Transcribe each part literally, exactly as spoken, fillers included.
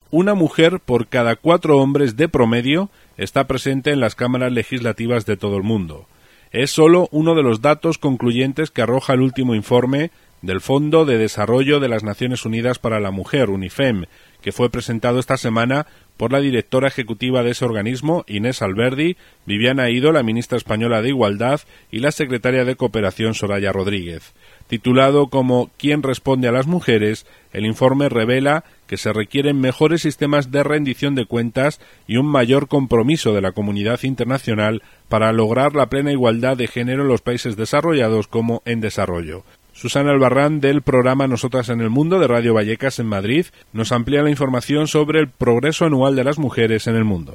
Una mujer por cada cuatro hombres de promedio está presente en las cámaras legislativas de todo el mundo. Es solo uno de los datos concluyentes que arroja el último informe del Fondo de Desarrollo de las Naciones Unidas para la Mujer, UNIFEM, que fue presentado esta semana por la directora ejecutiva de ese organismo, Inés Alberdi, Viviana Eidó, la ministra española de Igualdad, y la secretaria de Cooperación, Soraya Rodríguez. Titulado como ¿Quién responde a las mujeres?, el informe revela que se requieren mejores sistemas de rendición de cuentas y un mayor compromiso de la comunidad internacional para lograr la plena igualdad de género en los países desarrollados como en desarrollo. Susana Albarrán, del programa Nosotras en el Mundo de Radio Vallecas en Madrid, nos amplía la información sobre el progreso anual de las mujeres en el mundo.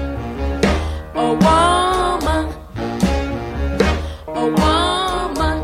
Oh, woman. Oh, woman.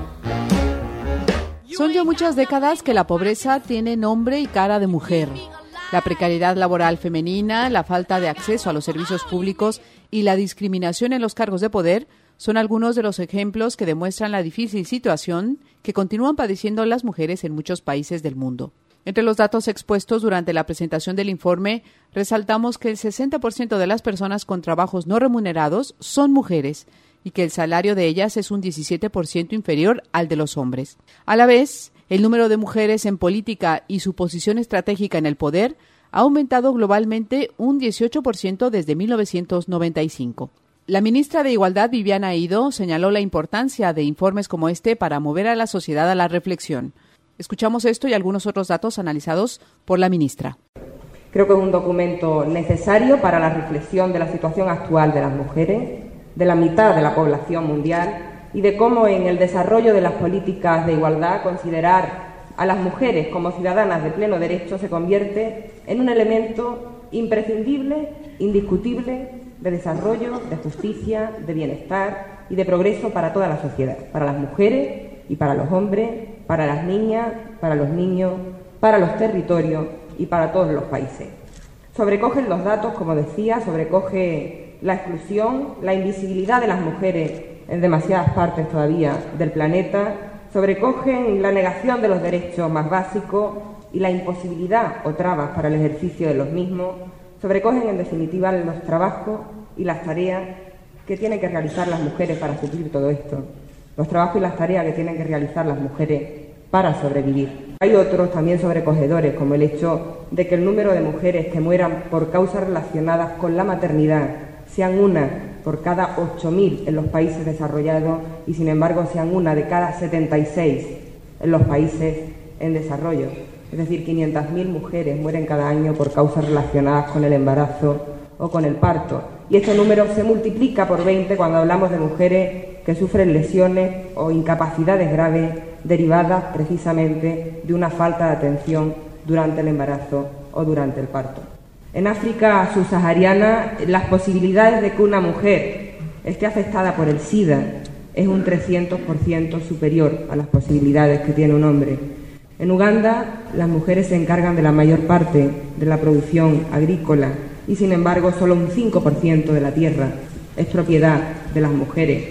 Son ya muchas décadas que la pobreza tiene nombre y cara de mujer. La precariedad laboral femenina, la falta de acceso a los servicios públicos y la discriminación en los cargos de poder son algunos de los ejemplos que demuestran la difícil situación que continúan padeciendo las mujeres en muchos países del mundo. Entre los datos expuestos durante la presentación del informe, resaltamos que el sesenta por ciento de las personas con trabajos no remunerados son mujeres y que el salario de ellas es un diecisiete por ciento inferior al de los hombres. A la vez, el número de mujeres en política y su posición estratégica en el poder ha aumentado globalmente un dieciocho por ciento desde mil novecientos noventa y cinco. La ministra de Igualdad, Viviana Eidó, señaló la importancia de informes como este para mover a la sociedad a la reflexión. Escuchamos esto y algunos otros datos analizados por la ministra. Creo que es un documento necesario para la reflexión de la situación actual de las mujeres, de la mitad de la población mundial y de cómo en el desarrollo de las políticas de igualdad considerar a las mujeres como ciudadanas de pleno derecho se convierte en un elemento imprescindible, indiscutible, de desarrollo, de justicia, de bienestar y de progreso para toda la sociedad, para las mujeres y para los hombres, para las niñas, para los niños, para los territorios y para todos los países. Sobrecogen los datos, como decía, sobrecoge la exclusión, la invisibilidad de las mujeres en demasiadas partes todavía del planeta, sobrecogen la negación de los derechos más básicos y la imposibilidad o trabas para el ejercicio de los mismos, sobrecogen en definitiva los trabajos y las tareas que tienen que realizar las mujeres para suplir todo esto, los trabajos y las tareas que tienen que realizar las mujeres para sobrevivir. Hay otros también sobrecogedores, como el hecho de que el número de mujeres que mueran por causas relacionadas con la maternidad sean una por cada ocho mil en los países desarrollados y, sin embargo, sean una de cada setenta y seis en los países en desarrollo. Es decir, quinientas mil mujeres mueren cada año por causas relacionadas con el embarazo o con el parto. Y este número se multiplica por veinte cuando hablamos de mujeres que sufren lesiones o incapacidades graves derivadas precisamente de una falta de atención durante el embarazo o durante el parto. En África subsahariana, las posibilidades de que una mujer esté afectada por el SIDA es un trescientos por ciento superior a las posibilidades que tiene un hombre. En Uganda, las mujeres se encargan de la mayor parte de la producción agrícola y, sin embargo, solo un cinco por ciento de la tierra es propiedad de las mujeres.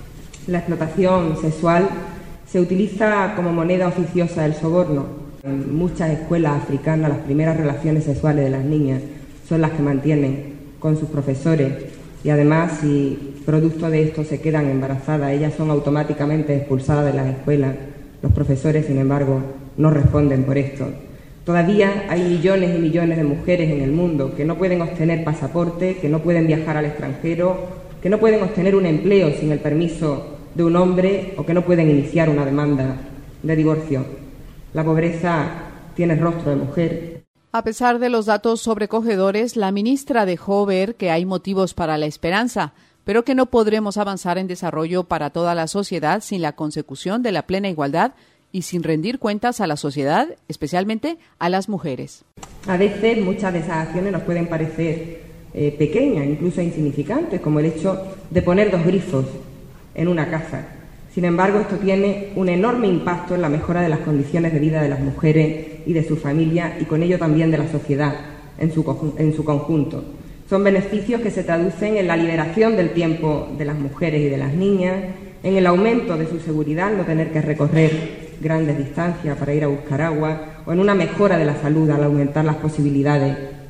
La explotación sexual se utiliza como moneda oficiosa del soborno. En muchas escuelas africanas, las primeras relaciones sexuales de las niñas son las que mantienen con sus profesores y, además, si producto de esto se quedan embarazadas, ellas son automáticamente expulsadas de las escuelas. Los profesores, sin embargo, no responden por esto. Todavía hay millones y millones de mujeres en el mundo que no pueden obtener pasaporte, que no pueden viajar al extranjero, que no pueden obtener un empleo sin el permiso de un hombre o que no pueden iniciar una demanda de divorcio. La pobreza tiene rostro de mujer. A pesar de los datos sobrecogedores, la ministra dejó ver que hay motivos para la esperanza, pero que no podremos avanzar en desarrollo para toda la sociedad sin la consecución de la plena igualdad y sin rendir cuentas a la sociedad, especialmente a las mujeres. A veces muchas de esas acciones nos pueden parecer eh, pequeñas, incluso insignificantes, como el hecho de poner dos grifos en una casa. Sin embargo, esto tiene un enorme impacto en la mejora de las condiciones de vida de las mujeres y de su familia y con ello también de la sociedad en su, en su conjunto. Son beneficios que se traducen en la liberación del tiempo de las mujeres y de las niñas, en el aumento de su seguridad, no tener que recorrer grandes distancias para ir a buscar agua, o en una mejora de la salud al aumentar las posibilidades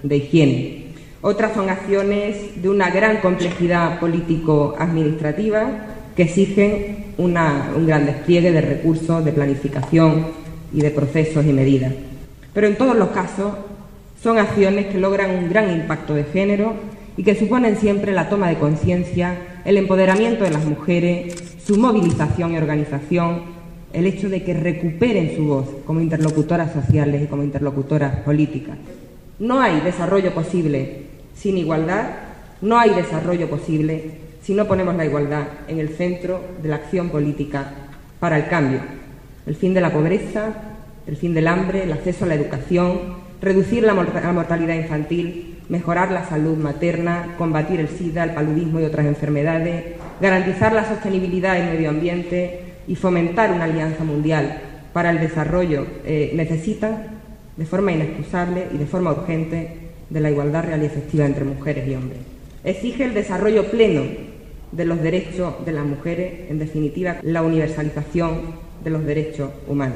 de higiene. Otras son acciones de una gran complejidad político-administrativa que exigen una, un gran despliegue de recursos, de planificación y de procesos y medidas. Pero en todos los casos son acciones que logran un gran impacto de género y que suponen siempre la toma de conciencia, el empoderamiento de las mujeres, su movilización y organización, el hecho de que recuperen su voz como interlocutoras sociales y como interlocutoras políticas. No hay desarrollo posible sin igualdad, no hay desarrollo posible si no ponemos la igualdad en el centro de la acción política para el cambio. El fin de la pobreza, el fin del hambre, el acceso a la educación, reducir la mortalidad infantil, mejorar la salud materna, combatir el SIDA, el paludismo y otras enfermedades, garantizar la sostenibilidad del medio ambiente y fomentar una alianza mundial para el desarrollo eh, necesitan, de forma inexcusable y de forma urgente, de la igualdad real y efectiva entre mujeres y hombres. Exige el desarrollo pleno de los derechos de las mujeres, en definitiva, la universalización de los derechos humanos.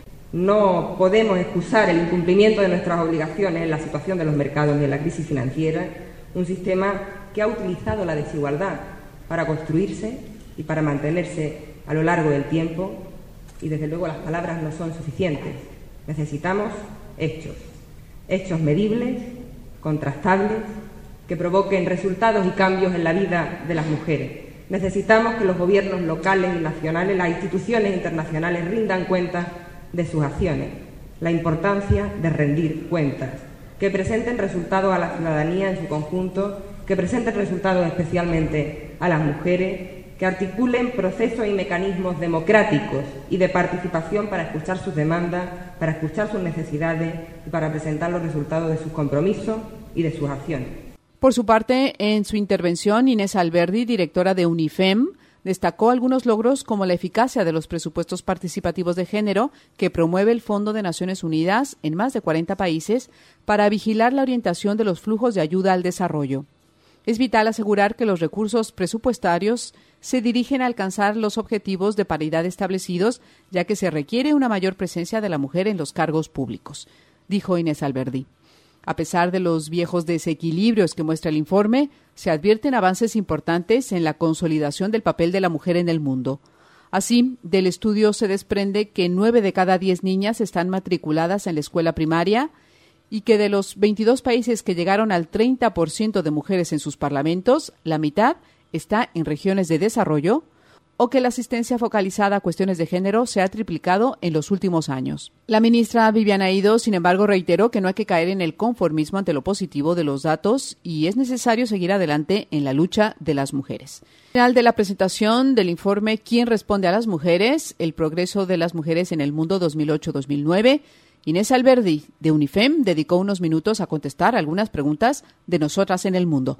No podemos excusar el incumplimiento de nuestras obligaciones en la situación de los mercados y en la crisis financiera, un sistema que ha utilizado la desigualdad para construirse y para mantenerse a lo largo del tiempo, y desde luego las palabras no son suficientes. Necesitamos hechos, hechos medibles, contrastables, que provoquen resultados y cambios en la vida de las mujeres. Necesitamos que los gobiernos locales y nacionales, las instituciones internacionales rindan cuentas de sus acciones, la importancia de rendir cuentas, que presenten resultados a la ciudadanía en su conjunto, que presenten resultados especialmente a las mujeres, que articulen procesos y mecanismos democráticos y de participación para escuchar sus demandas, para escuchar sus necesidades y para presentar los resultados de sus compromisos y de sus acciones. Por su parte, en su intervención, Inés Alberdi, directora de UNIFEM, destacó algunos logros como la eficacia de los presupuestos participativos de género que promueve el Fondo de Naciones Unidas en más de cuarenta países para vigilar la orientación de los flujos de ayuda al desarrollo. Es vital asegurar que los recursos presupuestarios se dirigen a alcanzar los objetivos de paridad establecidos, ya que se requiere una mayor presencia de la mujer en los cargos públicos, dijo Inés Alberdi. A pesar de los viejos desequilibrios que muestra el informe, se advierten avances importantes en la consolidación del papel de la mujer en el mundo. Así, del estudio se desprende que nueve de cada diez niñas están matriculadas en la escuela primaria y que de los veintidós países que llegaron al treinta por ciento de mujeres en sus parlamentos, la mitad está en regiones de desarrollo, o que la asistencia focalizada a cuestiones de género se ha triplicado en los últimos años. La ministra Viviana Eido, sin embargo, reiteró que no hay que caer en el conformismo ante lo positivo de los datos y es necesario seguir adelante en la lucha de las mujeres. Al final de la presentación del informe ¿Quién responde a las mujeres? El progreso de las mujeres en el mundo dos mil ocho a dos mil nueve, Inés Alberdi, de UNIFEM, dedicó unos minutos a contestar algunas preguntas de Nosotras en el Mundo.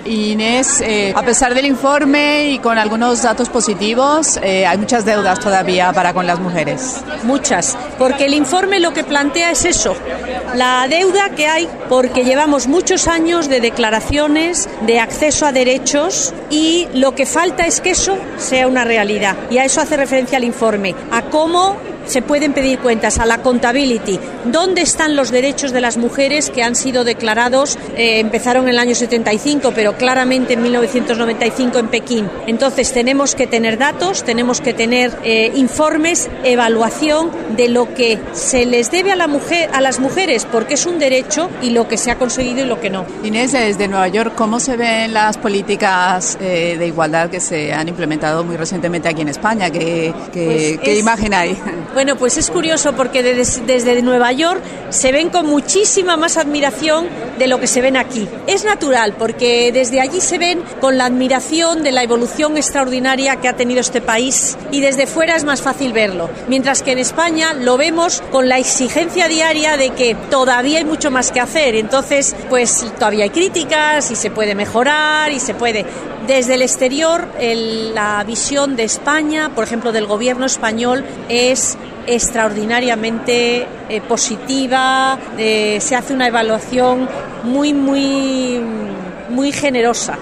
Inés, eh, a pesar del informe y con algunos datos positivos, eh, hay muchas deudas todavía para con las mujeres. Muchas, porque el informe lo que plantea es eso, la deuda que hay porque llevamos muchos años de declaraciones, de acceso a derechos y lo que falta es que eso sea una realidad. Y a eso hace referencia el informe, a cómo se pueden pedir cuentas, a la accountability. ¿Dónde están los derechos de las mujeres que han sido declarados? Eh, empezaron en el año setenta y cinco, pero claramente en mil novecientos noventa y cinco en Pekín. Entonces tenemos que tener datos, tenemos que tener eh, informes, evaluación de lo que se les debe a la mujer, a las mujeres, porque es un derecho, y lo que se ha conseguido y lo que no. Inés, desde Nueva York, ¿cómo se ven las políticas eh, de igualdad que se han implementado muy recientemente aquí en España? ¿Qué, qué, pues ¿qué es... imagen hay? Bueno, pues es curioso porque desde, desde Nueva York se ven con muchísima más admiración de lo que se ven aquí. Es natural porque desde allí se ven con la admiración de la evolución extraordinaria que ha tenido este país y desde fuera es más fácil verlo. Mientras que en España lo vemos con la exigencia diaria de que todavía hay mucho más que hacer. Entonces, pues todavía hay críticas y se puede mejorar y se puede... Desde el exterior, el, la visión de España, por ejemplo, del gobierno español, es extraordinariamente eh, positiva. Eh, se hace una evaluación muy, muy, muy generosa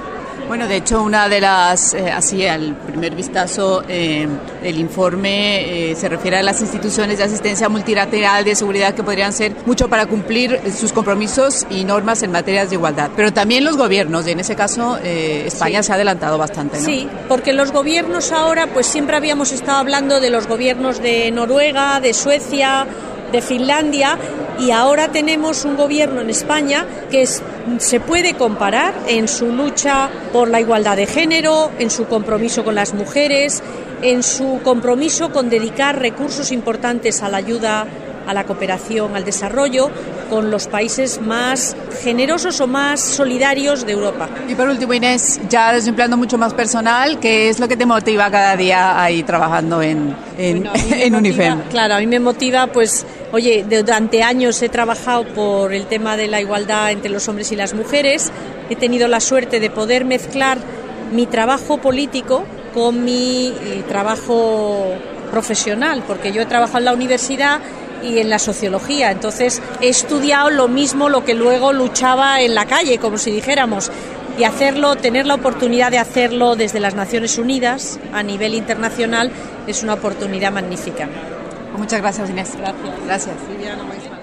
Bueno, de hecho, una de las, eh, así al primer vistazo, eh, el informe eh, se refiere a las instituciones de asistencia multilateral de seguridad que podrían ser mucho para cumplir sus compromisos y normas en materias de igualdad. Pero también los gobiernos, y en ese caso eh, España sí se ha adelantado bastante, ¿no? Sí, porque los gobiernos ahora, pues siempre habíamos estado hablando de los gobiernos de Noruega, de Suecia, de Finlandia, y ahora tenemos un gobierno en España que es, se puede comparar en su lucha por la igualdad de género, en su compromiso con las mujeres, en su compromiso con dedicar recursos importantes a la ayuda, a la cooperación, al desarrollo, con los países más generosos o más solidarios de Europa. Y por último, Inés, ya desde un plano mucho más personal, ¿qué es lo que te motiva cada día ahí trabajando en, en, bueno, en motiva, UNIFEM? Claro, a mí me motiva, pues, oye, durante años he trabajado por el tema de la igualdad entre los hombres y las mujeres, he tenido la suerte de poder mezclar mi trabajo político con mi trabajo profesional, porque yo he trabajado en la universidad y en la sociología, entonces he estudiado lo mismo, lo que luego luchaba en la calle, como si dijéramos, y hacerlo, tener la oportunidad de hacerlo desde las Naciones Unidas a nivel internacional es una oportunidad magnífica. Muchas gracias, Inés. Gracias. Gracias.